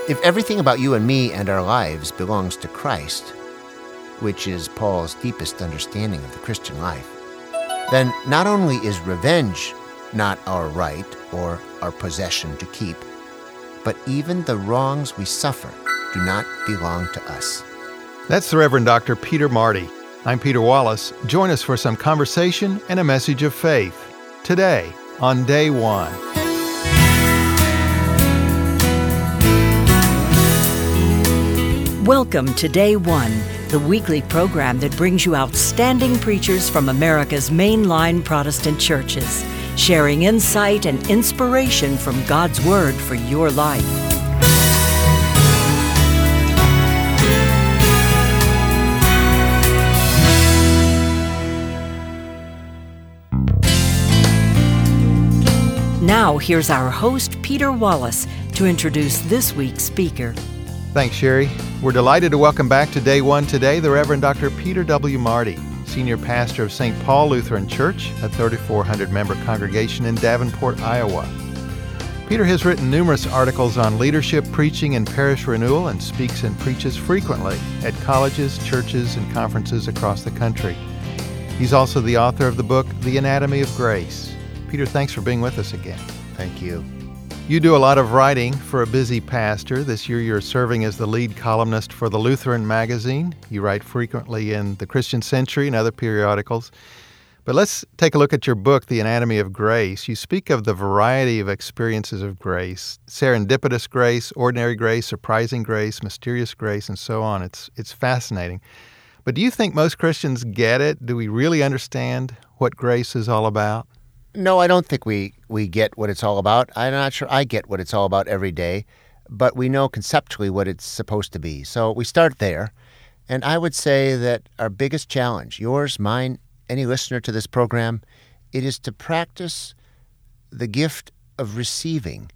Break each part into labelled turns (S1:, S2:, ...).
S1: If everything about you and me and our lives belongs to Christ, which is Paul's deepest understanding of the Christian life, then not only is revenge not our right or our possession to keep, but even the wrongs we suffer do not belong to us.
S2: That's the Reverend Dr. Peter Marty. I'm Peter Wallace. Join us for some conversation and a message of faith today on Day One.
S3: Welcome to Day One, the weekly program that brings you outstanding preachers from America's mainline Protestant churches, sharing insight and inspiration from God's Word for your life. Now, here's our host, Peter Wallace, to introduce this week's speaker.
S2: Thanks, Sherry. We're delighted to welcome back to Day One today the Reverend Dr. Peter W. Marty, Senior Pastor of St. Paul Lutheran Church, a 3,400-member congregation in Davenport, Iowa. Peter has written numerous articles on leadership, preaching, and parish renewal, and speaks and preaches frequently at colleges, churches, and conferences across the country. He's also the author of the book, The Anatomy of Grace. Peter, thanks for being with us again.
S1: Thank you.
S2: You do a lot of writing for a busy pastor. This year you're serving as the lead columnist for the Lutheran magazine. You write frequently in the Christian Century and other periodicals. But let's take a look at your book, The Anatomy of Grace. You speak of the variety of experiences of grace: serendipitous grace, ordinary grace, surprising grace, mysterious grace, and so on. It's fascinating. But do you think most Christians get it? Do we really understand what grace is all about?
S1: No, I don't think we get what it's all about. I'm not sure I get what it's all about every day, but we know conceptually what it's supposed to be. So we start there. And I would say that our biggest challenge, yours, mine, any listener to this program, it is to practice the gift of receiving.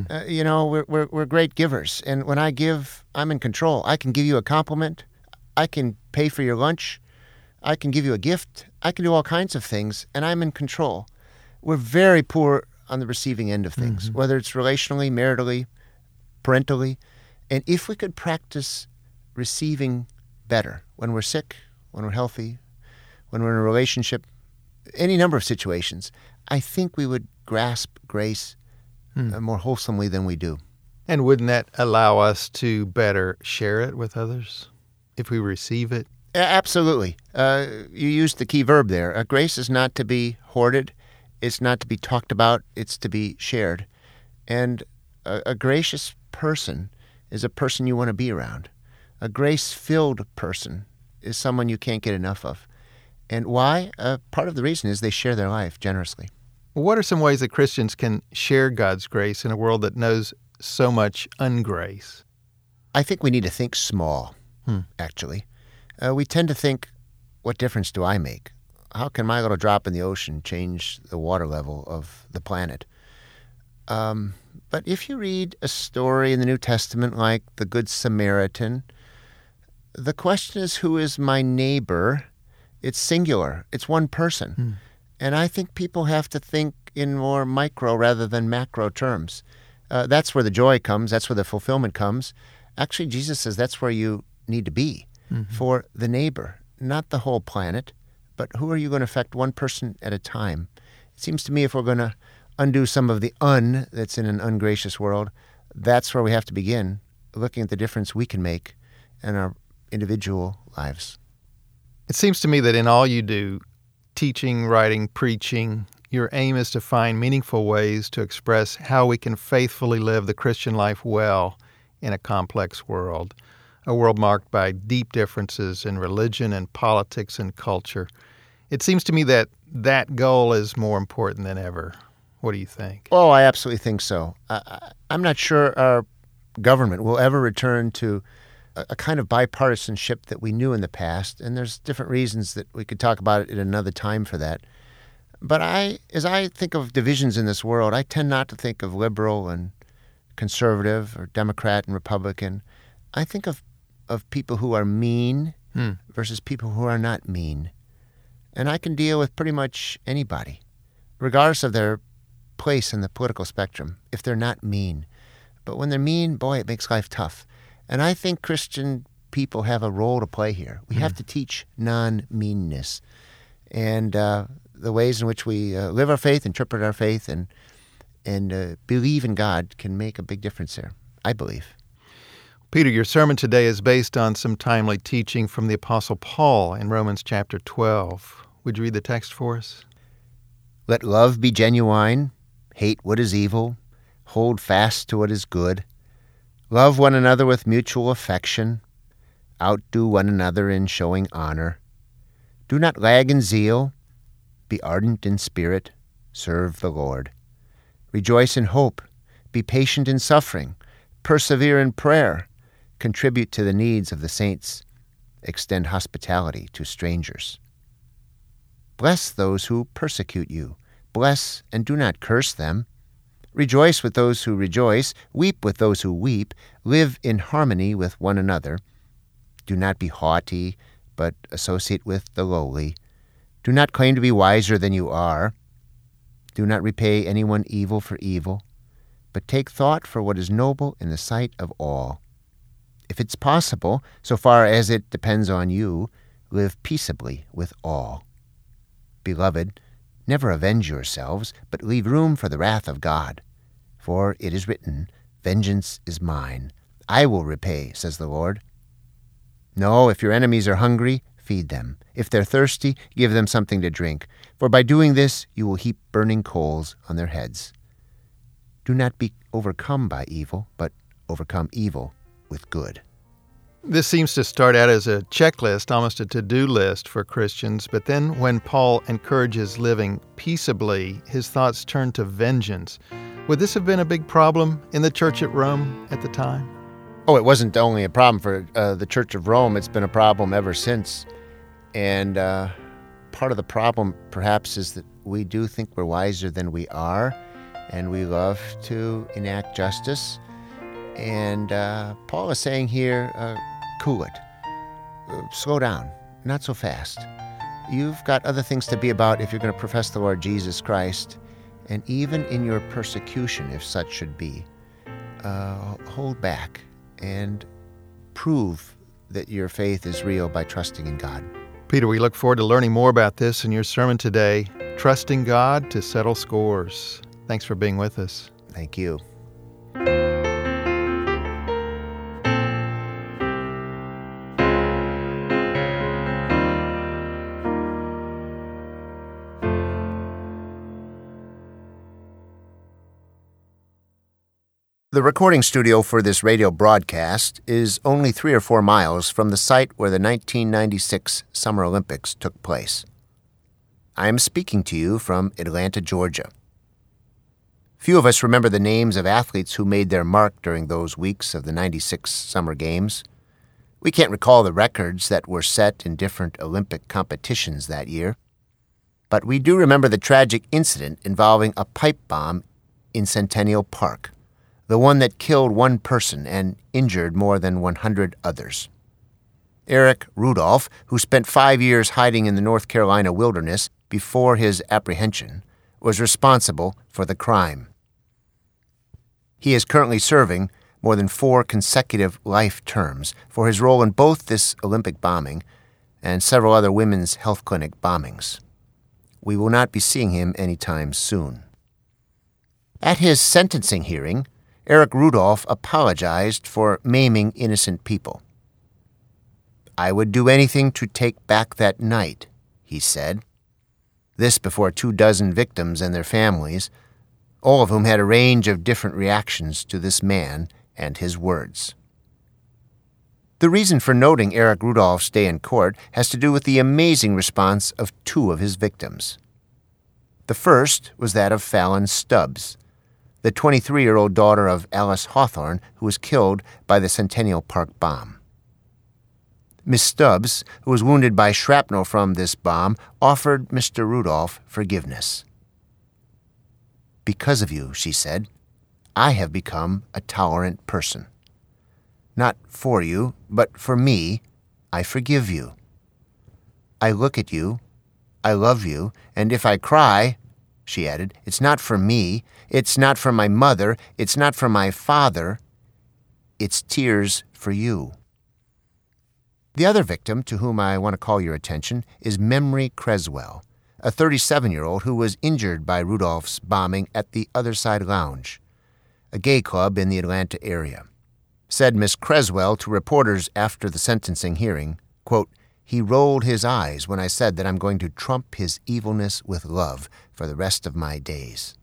S1: We're great givers. And when I give, I'm in control. I can give you a compliment. I can pay for your lunch. I can give you a gift. I can do all kinds of things, and I'm in control. We're very poor on the receiving end of things, whether it's relationally, maritally, parentally. And if we could practice receiving better when we're sick, when we're healthy, when we're in a relationship, any number of situations, I think we would grasp grace more wholesomely than we do.
S2: And wouldn't that allow us to better share it with others if we receive it?
S1: Absolutely. You used the key verb there. Grace is not to be hoarded. It's not to be talked about, it's to be shared. And a gracious person is a person you want to be around. A grace-filled person is someone you can't get enough of. And why? Part of the reason is they share their life generously.
S2: What are some ways that Christians can share God's grace in a world that knows so much ungrace?
S1: I think we need to think small, actually. We tend to think, what difference do I make? How can my little drop in the ocean change the water level of the planet? But if you read a story in the New Testament like the Good Samaritan, the question is, who is my neighbor? It's singular. It's one person. And I think people have to think in more micro rather than macro terms. That's where the joy comes. That's where the fulfillment comes. Actually, Jesus says that's where you need to be for the neighbor, not the whole planet. But who are you going to affect one person at a time? It seems to me if we're going to undo some of the that's in an ungracious world, that's where we have to begin, looking at the difference we can make in our individual lives.
S2: It seems to me that in all you do, teaching, writing, preaching, your aim is to find meaningful ways to express how we can faithfully live the Christian life well in a complex world. A world marked by deep differences in religion and politics and culture. It seems to me that that goal is more important than ever. What do you think?
S1: Oh, I absolutely think so. I'm not sure our government will ever return to a kind of bipartisanship that we knew in the past, and there's different reasons that we could talk about it at another time for that. But as I think of divisions in this world, I tend not to think of liberal and conservative or Democrat and Republican. I think of people who are mean versus people who are not mean. And I can deal with pretty much anybody, regardless of their place in the political spectrum, if they're not mean. But when they're mean, boy, it makes life tough. And I think Christian people have a role to play here. We have to teach non-meanness. And the ways in which we live our faith, interpret our faith, and believe in God can make a big difference there, I believe.
S2: Peter, your sermon today is based on some timely teaching from the Apostle Paul in Romans chapter 12. Would you read the text for us?
S1: Let love be genuine, hate what is evil, hold fast to what is good. Love one another with mutual affection, outdo one another in showing honor. Do not lag in zeal, be ardent in spirit, serve the Lord. Rejoice in hope, be patient in suffering, persevere in prayer, contribute to the needs of the saints, extend hospitality to strangers. Bless those who persecute you, bless and do not curse them. Rejoice with those who rejoice, weep with those who weep, live in harmony with one another. Do not be haughty, but associate with the lowly. Do not claim to be wiser than you are. Do not repay anyone evil for evil, but take thought for what is noble in the sight of all. If it's possible, so far as it depends on you, live peaceably with all. Beloved, never avenge yourselves, but leave room for the wrath of God. For it is written, Vengeance is mine. I will repay, says the Lord. No, if your enemies are hungry, feed them. If they're thirsty, give them something to drink. For by doing this, you will heap burning coals on their heads. Do not be overcome by evil, but overcome evil with good.
S2: This seems to start out as a checklist, almost a to-do list for Christians, but then when Paul encourages living peaceably, his thoughts turn to vengeance. Would this have been a big problem in the church at Rome at the time?
S1: Oh, it wasn't only a problem for the Church of Rome. It's been a problem ever since. And part of the problem, perhaps, is that we do think we're wiser than we are, and we love to enact justice. And Paul is saying here, cool it. Slow down. Not so fast. You've got other things to be about if you're going to profess the Lord Jesus Christ. And even in your persecution, if such should be, hold back and prove that your faith is real by trusting in God.
S2: Peter, we look forward to learning more about this in your sermon today, Trusting God to Settle Scores. Thanks for being with us.
S1: Thank you. The recording studio for this radio broadcast is only 3 or 4 miles from the site where the 1996 Summer Olympics took place. I am speaking to you from Atlanta, Georgia. Few of us remember the names of athletes who made their mark during those weeks of the 96 Summer Games. We can't recall the records that were set in different Olympic competitions that year. But we do remember the tragic incident involving a pipe bomb in Centennial Park, the one that killed one person and injured more than 100 others. Eric Rudolph, who spent 5 years hiding in the North Carolina wilderness before his apprehension, was responsible for the crime. He is currently serving more than 4 consecutive life terms for his role in both this Olympic bombing and several other women's health clinic bombings. We will not be seeing him anytime soon. At his sentencing hearing, Eric Rudolph apologized for maiming innocent people. "I would do anything to take back that night," he said. This before 24 victims and their families, all of whom had a range of different reactions to this man and his words. The reason for noting Eric Rudolph's day in court has to do with the amazing response of 2 of his victims. The first was that of Fallon Stubbs, the 23-year-old daughter of Alice Hawthorne, who was killed by the Centennial Park bomb. Miss Stubbs, who was wounded by shrapnel from this bomb, offered Mr. Rudolph forgiveness. "Because of you," she said, "I have become a tolerant person. Not for you, but for me, I forgive you. I look at you, I love you, and if I cry," she added, "it's not for me, it's not for my mother, it's not for my father, It's tears for you. The other victim to whom I want to call your attention is Memory Creswell, a 37-year-old who was injured by Rudolph's bombing at the Other Side Lounge, a gay club in the Atlanta area. Said Miss Creswell to reporters after the sentencing hearing, quote, "He rolled his eyes when I said that I'm going to trump his evilness with love for the rest of my days."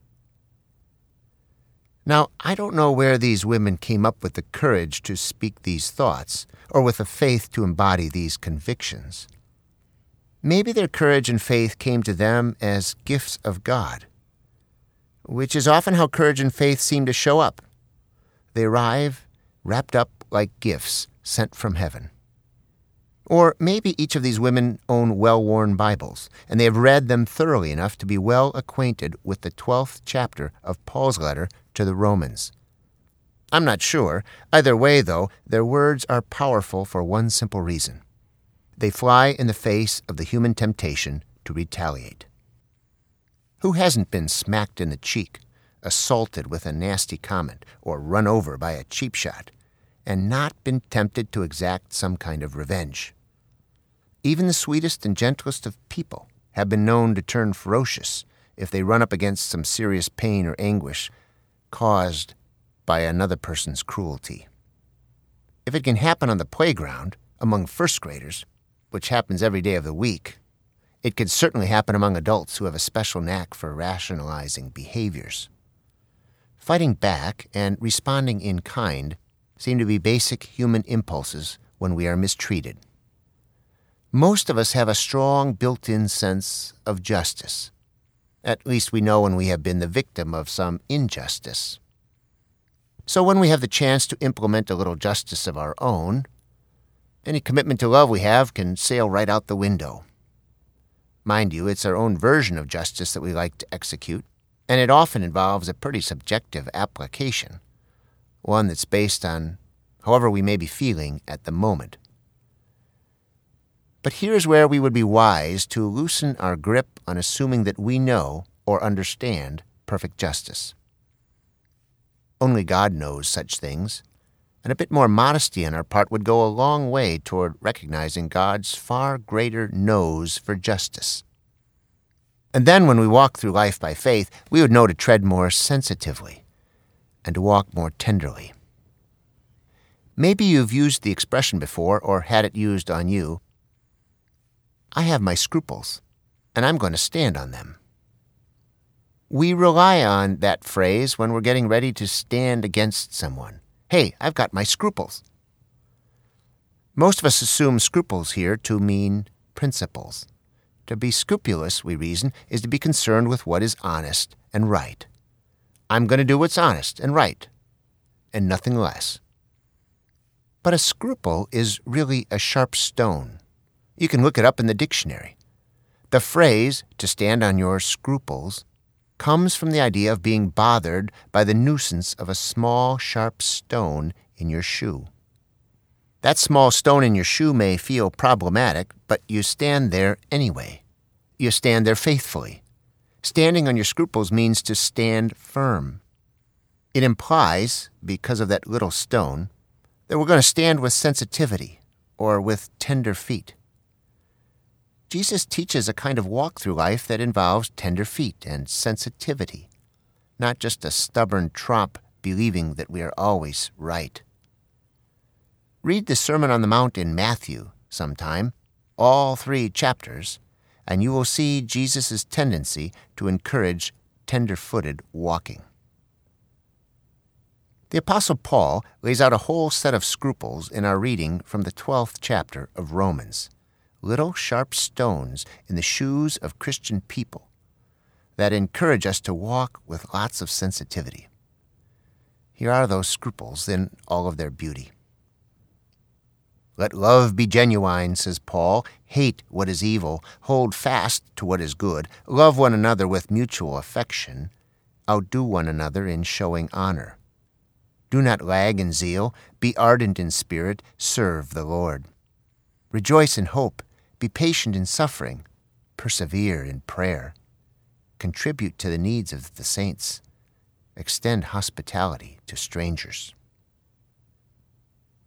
S1: Now, I don't know where these women came up with the courage to speak these thoughts, or with the faith to embody these convictions. Maybe their courage and faith came to them as gifts of God, which is often how courage and faith seem to show up. They arrive wrapped up like gifts sent from heaven. Or maybe each of these women own well-worn Bibles, and they have read them thoroughly enough to be well acquainted with the 12th chapter of Paul's letter to the Romans. I'm not sure. Either way, though, their words are powerful for one simple reason. They fly in the face of the human temptation to retaliate. Who hasn't been smacked in the cheek, assaulted with a nasty comment, or run over by a cheap shot, and not been tempted to exact some kind of revenge? Even the sweetest and gentlest of people have been known to turn ferocious if they run up against some serious pain or anguish caused by another person's cruelty. If it can happen on the playground among first graders, which happens every day of the week, it could certainly happen among adults who have a special knack for rationalizing behaviors. Fighting back and responding in kind seem to be basic human impulses when we are mistreated. Most of us have a strong built-in sense of justice. At least we know when we have been the victim of some injustice. So when we have the chance to implement a little justice of our own, any commitment to love we have can sail right out the window. Mind you, it's our own version of justice that we like to execute, and it often involves a pretty subjective application, one that's based on however we may be feeling at the moment. But here's where we would be wise to loosen our grip on assuming that we know or understand perfect justice. Only God knows such things, and a bit more modesty on our part would go a long way toward recognizing God's far greater knows for justice. And then when we walk through life by faith, we would know to tread more sensitively and to walk more tenderly. Maybe you've used the expression before or had it used on you. I have my scruples, and I'm going to stand on them. We rely on that phrase when we're getting ready to stand against someone. Hey, I've got my scruples. Most of us assume scruples here to mean principles. To be scrupulous, we reason, is to be concerned with what is honest and right. I'm going to do what's honest and right, and nothing less. But a scruple is really a sharp stone. You can look it up in the dictionary. The phrase, to stand on your scruples, comes from the idea of being bothered by the nuisance of a small, sharp stone in your shoe. That small stone in your shoe may feel problematic, but you stand there anyway. You stand there faithfully. Standing on your scruples means to stand firm. It implies, because of that little stone, that we're going to stand with sensitivity or with tender feet. Jesus teaches a kind of walk through life that involves tender feet and sensitivity, not just a stubborn tromp believing that we are always right. Read the Sermon on the Mount in Matthew sometime, all 3 chapters, and you will see Jesus' tendency to encourage tender-footed walking. The Apostle Paul lays out a whole set of scruples in our reading from the 12th chapter of Romans. Little sharp stones in the shoes of Christian people that encourage us to walk with lots of sensitivity. Here are those scruples in all of their beauty. Let love be genuine, says Paul. Hate what is evil. Hold fast to what is good. Love one another with mutual affection. Outdo one another in showing honor. Do not lag in zeal. Be ardent in spirit. Serve the Lord. Rejoice in hope. Be patient in suffering. Persevere in prayer. Contribute to the needs of the saints. Extend hospitality to strangers.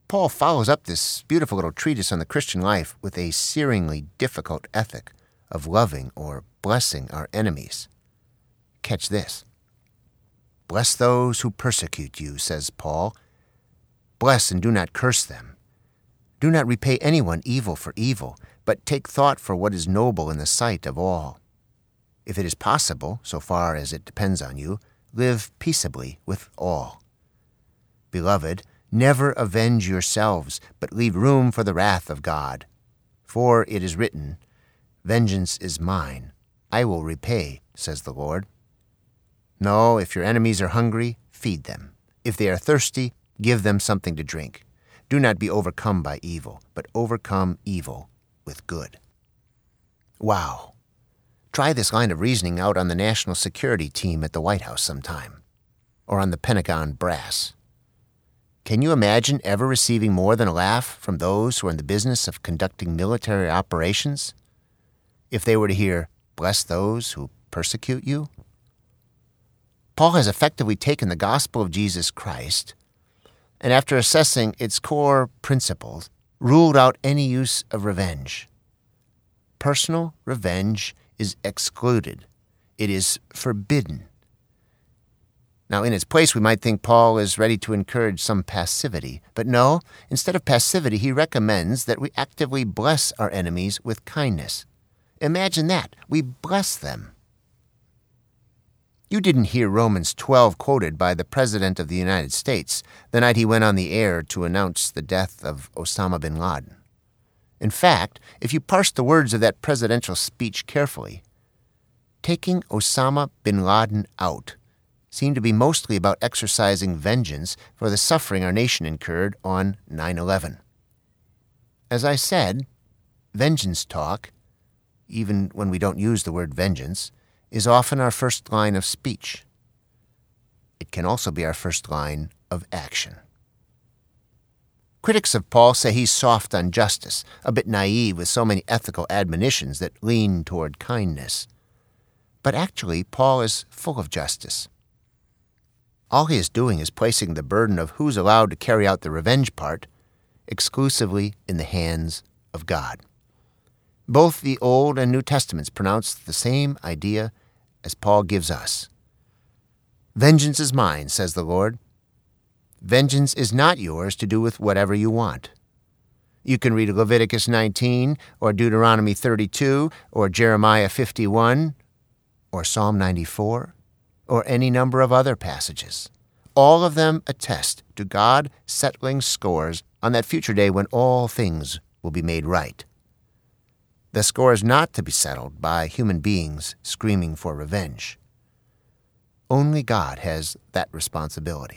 S1: Paul follows up this beautiful little treatise on the Christian life with a searingly difficult ethic of loving or blessing our enemies. Catch this. Bless those who persecute you, says Paul. Bless and do not curse them. Do not repay anyone evil for evil, but take thought for what is noble in the sight of all. If it is possible, so far as it depends on you, live peaceably with all. Beloved, never avenge yourselves, but leave room for the wrath of God. For it is written, Vengeance is mine, I will repay, says the Lord. No, if your enemies are hungry, feed them. If they are thirsty, give them something to drink. Do not be overcome by evil, but overcome evil with good. Wow. Try this line of reasoning out on the national security team at the White House sometime, or on the Pentagon brass. Can you imagine ever receiving more than a laugh from those who are in the business of conducting military operations? If they were to hear, bless those who persecute you? Paul has effectively taken the gospel of Jesus Christ, and after assessing its core principles, ruled out any use of revenge. Personal revenge is excluded. It is forbidden. Now, in its place, we might think Paul is ready to encourage some passivity. But no, instead of passivity, he recommends that we actively bless our enemies with kindness. Imagine that. We bless them. You didn't hear Romans 12 quoted by the President of the United States the night he went on the air to announce the death of Osama bin Laden. In fact, if you parse the words of that presidential speech carefully, taking Osama bin Laden out seemed to be mostly about exercising vengeance for the suffering our nation incurred on 9/11. As I said, vengeance talk, even when we don't use the word vengeance, is often our first line of speech. It can also be our first line of action. Critics of Paul say he's soft on justice, a bit naive with so many ethical admonitions that lean toward kindness. But actually, Paul is full of justice. All he is doing is placing the burden of who's allowed to carry out the revenge part exclusively in the hands of God. Both the Old and New Testaments pronounce the same idea as Paul gives us. Vengeance is mine, says the Lord. Vengeance is not yours to do with whatever you want. You can read Leviticus 19, or Deuteronomy 32, or Jeremiah 51, or Psalm 94, or any number of other passages. All of them attest to God settling scores on that future day when all things will be made right. The score is not to be settled by human beings screaming for revenge. Only God has that responsibility.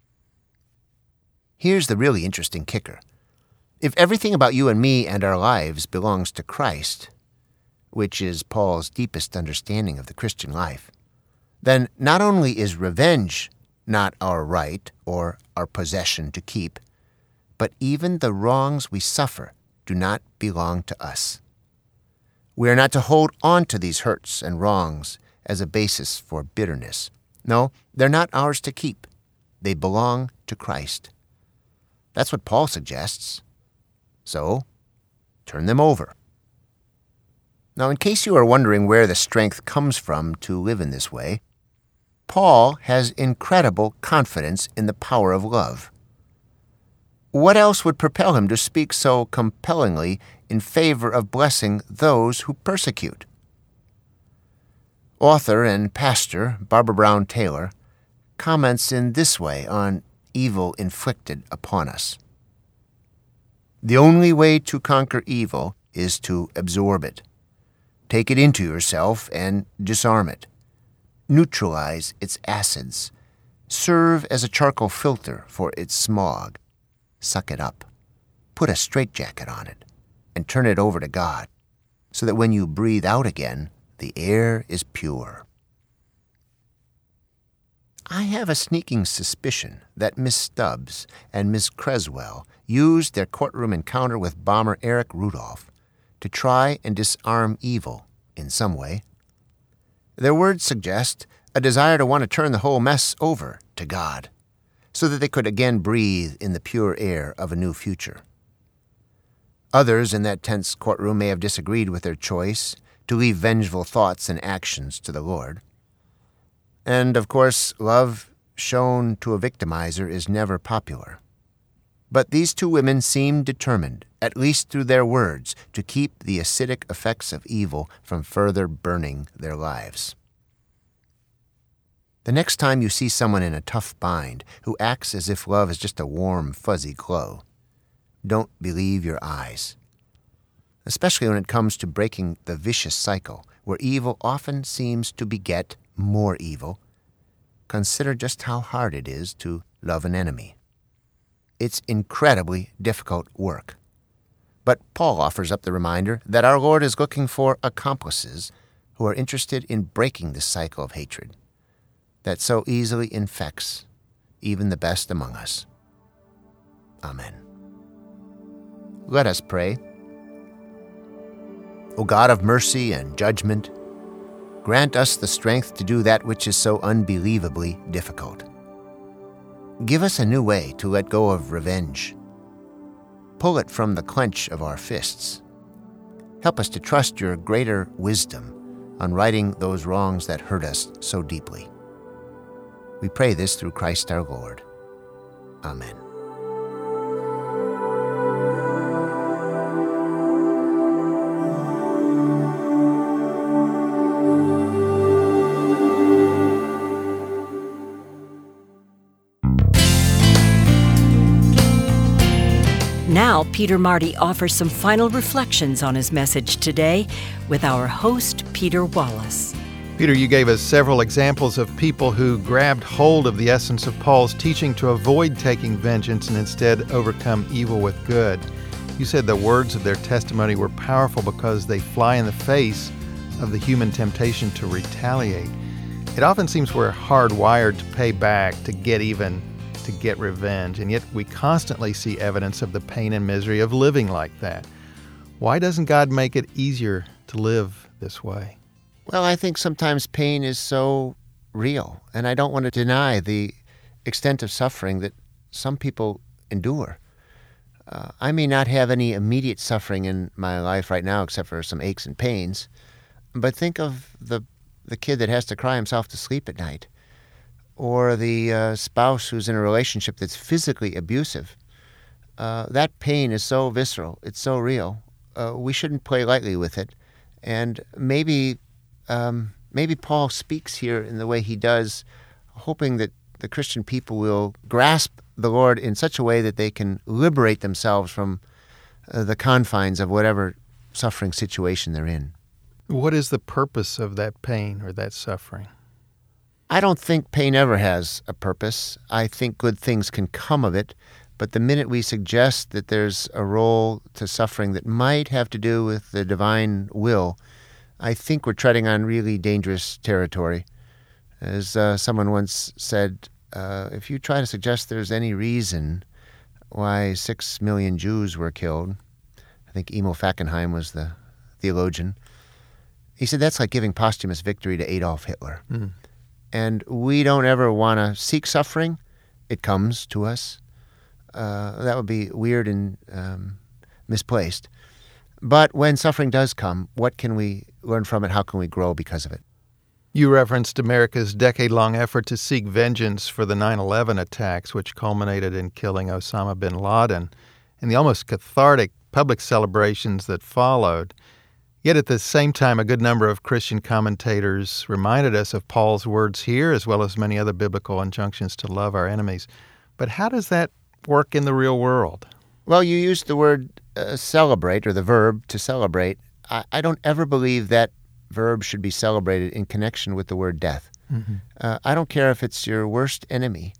S1: Here's the really interesting kicker. If everything about you and me and our lives belongs to Christ, which is Paul's deepest understanding of the Christian life, then not only is revenge not our right or our possession to keep, but even the wrongs we suffer do not belong to us. We are not to hold on to these hurts and wrongs as a basis for bitterness. No, they're not ours to keep. They belong to Christ. That's what Paul suggests. So, turn them over. Now, in case you are wondering where the strength comes from to live in this way, Paul has incredible confidence in the power of love. What else would propel him to speak so compellingly in favor of blessing those who persecute? Author and pastor Barbara Brown Taylor comments in this way on evil inflicted upon us. The only way to conquer evil is to absorb it. Take it into yourself and disarm it. Neutralize its acids. Serve as a charcoal filter for its smog. Suck it up. Put a straitjacket on it and turn it over to God so that when you breathe out again, the air is pure. I have a sneaking suspicion that Miss Stubbs and Miss Creswell used their courtroom encounter with bomber Eric Rudolph to try and disarm evil in some way. Their words suggest a desire to want to turn the whole mess over to God. so that they could again breathe in the pure air of a new future. Others in that tense courtroom may have disagreed with their choice to leave vengeful thoughts and actions to the Lord. And, of course, love shown to a victimizer is never popular. But these two women seemed determined, at least through their words, to keep the acidic effects of evil from further burning their lives. The next time you see someone in a tough bind who acts as if love is just a warm, fuzzy glow, don't believe your eyes. Especially when it comes to breaking the vicious cycle, where evil often seems to beget more evil, consider just how hard it is to love an enemy. It's incredibly difficult work. But Paul offers up the reminder that our Lord is looking for accomplices who are interested in breaking the cycle of hatred that so easily infects even the best among us. Amen. Let us pray. O God of mercy and judgment, grant us the strength to do that which is so unbelievably difficult. Give us a new way to let go of revenge. Pull it from the clench of our fists. Help us to trust your greater wisdom on righting those wrongs that hurt us so deeply. We pray this through Christ our Lord. Amen.
S3: Now, Peter Marty offers some final reflections on his message today with our host, Peter Wallace.
S2: Peter, you gave us several examples of people who grabbed hold of the essence of Paul's teaching to avoid taking vengeance and instead overcome evil with good. You said the words of their testimony were powerful because they fly in the face of the human temptation to retaliate. It often seems we're hardwired to pay back, to get even, to get revenge, and yet we constantly see evidence of the pain and misery of living like that. Why doesn't God make it easier to live this way?
S1: Well, I think sometimes pain is so real, and I don't want to deny the extent of suffering that some people endure. I may not have any immediate suffering in my life right now except for some aches and pains, but think of the kid that has to cry himself to sleep at night, or the spouse who's in a relationship that's physically abusive. That pain is so visceral, it's so real. We shouldn't play lightly with it. And maybe Paul speaks here in the way he does, hoping that the Christian people will grasp the Lord in such a way that they can liberate themselves from the confines of whatever suffering situation they're in.
S2: What is the purpose of that pain or that suffering?
S1: I don't think pain ever has a purpose. I think good things can come of it, but the minute we suggest that there's a role to suffering that might have to do with the divine will, I think we're treading on really dangerous territory. As someone once said, if you try to suggest there's any reason why 6 million Jews were killed, I think Emil Fackenheim was the theologian, he said that's like giving posthumous victory to Adolf Hitler. And we don't ever want to seek suffering. It comes to us. That would be weird and misplaced. But when suffering does come, what can we learn from it? How can we grow because of it?
S2: You referenced America's decade-long effort to seek vengeance for the 9/11 attacks, which culminated in killing Osama bin Laden, and the almost cathartic public celebrations that followed. Yet at the same time, a good number of Christian commentators reminded us of Paul's words here, as well as many other biblical injunctions to love our enemies. But how does that work in the real world?
S1: Well, you used the word celebrate, or the verb to celebrate. I don't ever believe that verb should be celebrated in connection with the word death. I don't care if it's your worst enemy.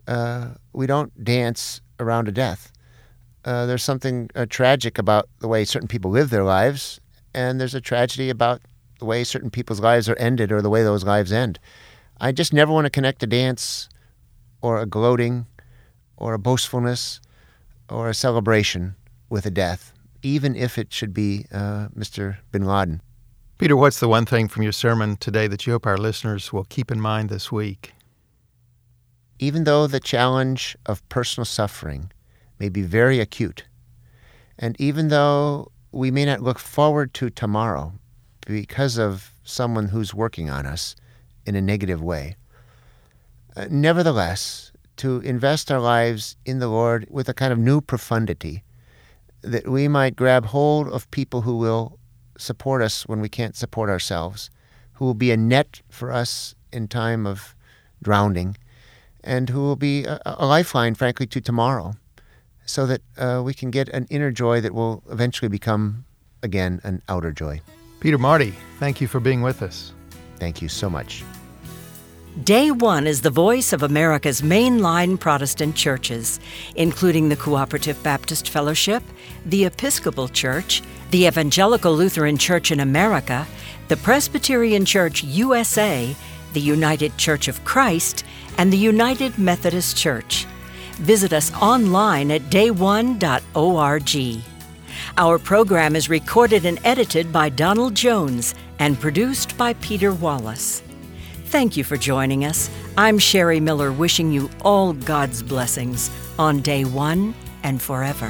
S1: We don't dance around a death. There's something tragic about the way certain people live their lives, and there's a tragedy about the way certain people's lives are ended or the way those lives end. I just never want to connect a dance or a gloating or a boastfulness or a celebration with a death, even if it should be Mr. bin Laden.
S2: Peter, what's the one thing from your sermon today that you hope our listeners will keep in mind this week?
S1: even though the challenge of personal suffering may be very acute, and even though we may not look forward to tomorrow because of someone who's working on us in a negative way, nevertheless, to invest our lives in the Lord with a kind of new profundity, that we might grab hold of people who will support us when we can't support ourselves, who will be a net for us in time of drowning, and who will be a lifeline, frankly, to tomorrow, so that we can get an inner joy that will eventually become, again, an outer joy.
S2: Peter Marty, thank you for being with us.
S1: Thank you so much.
S3: Day One is the voice of America's mainline Protestant churches, including the Cooperative Baptist Fellowship, the Episcopal Church, the Evangelical Lutheran Church in America, the Presbyterian Church USA, the United Church of Christ, and the United Methodist Church. Visit us online at day1.org. Our program is recorded and edited by Donald Jones and produced by Peter Wallace. Thank you for joining us. I'm Sherry Miller, wishing you all God's blessings on Day One and forever.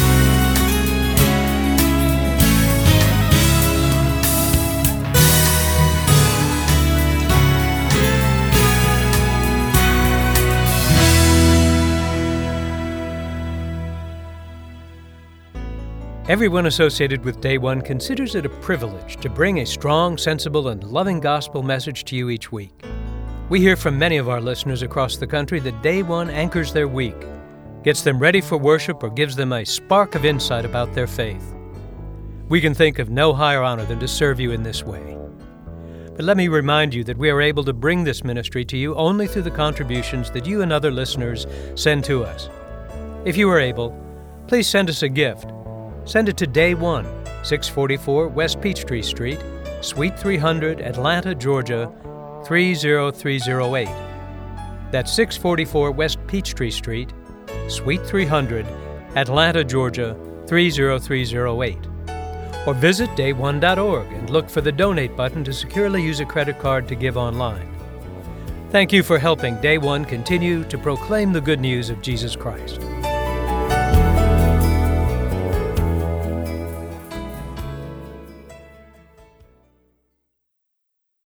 S4: Everyone associated with Day One considers it a privilege to bring a strong, sensible, and loving gospel message to you each week. We hear from many of our listeners across the country that Day One anchors their week, gets them ready for worship, or gives them a spark of insight about their faith. We can think of no higher honor than to serve you in this way. But let me remind you that we are able to bring this ministry to you only through the contributions that you and other listeners send to us. If you are able, please send us a gift. Send it to Day One, 644 West Peachtree Street, Suite 300, Atlanta, Georgia, 30308. That's 644 West Peachtree Street, Suite 300, Atlanta, Georgia, 30308. Or visit day1.org and look for the Donate button to securely use a credit card to give online. Thank you for helping Day One continue to proclaim the good news of Jesus Christ.